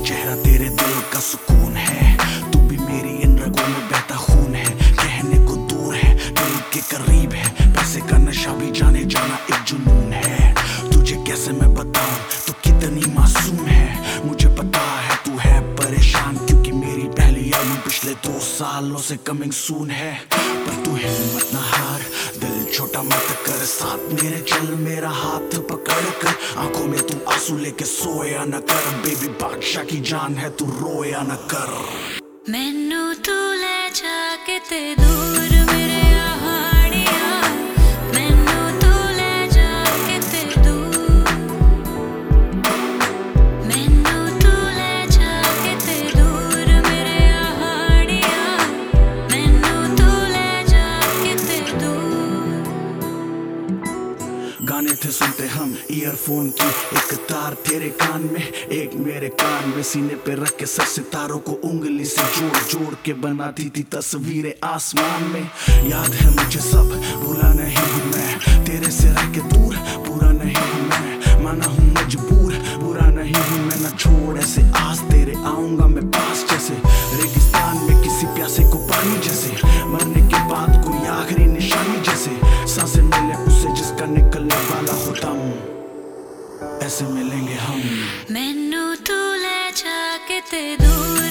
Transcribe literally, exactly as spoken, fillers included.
चेहरा तेरे दिल का सुकून है। तू भी मेरी इन रगों में बहता खून है। कहने को दूर है दिल के करीब है। पैसे का नशा भी जाने जाना एक जुनून है। तुझे कैसे मैं बताऊं तो कितनी मासूम है। मुझे पता है तू है परेशान क्योंकि मेरी पहली एल्बम पिछले दो सालों से कमिंग सून है। पर तू हिम्मत ना हार, दिल छोटा मत कर, साथ मेरे चल मेरा हाथ पकड़ कर। आंखों में तू आंसू लेके सोया न कर। बेबी बादशाह की जान है तू रोया न कर। मैनू तू ले जाके ते दूर मेरे आहाड़िया। मैनू तू ले जाके ते दूर। मैनू तू ले जाके ते दूर मेरे आहाड़िया। मैनू तू ले जाके ते दूर। गाने थे सुनते हम ईयरफोन की, एक तार तेरे कान में एक मेरे कान में। सीने पे रख के सर सितारों को उंगली से जोड़ जोड़ के बनाती थी तस्वीरें आसमान में। याद है मुझे सब, भूला नहीं हूँ मैं। तेरे से रह के दूर पूरा नहीं हूँ मैं। माना हूँ मजबूर, बुरा नहीं हूँ मैं। न छोड़ ऐसे आस, तेरे आऊंगा मैं पास जैसे रेगिस्तान में किसी प्यासे को पानी जैसे। मरने के बाद कोई आखिरी निशानी जैसे। सांसें मिले उससे जिसका निकलने वाला हो दम, ऐसे मिलेंगे हम। मैनू तू ले जाके ते दूर।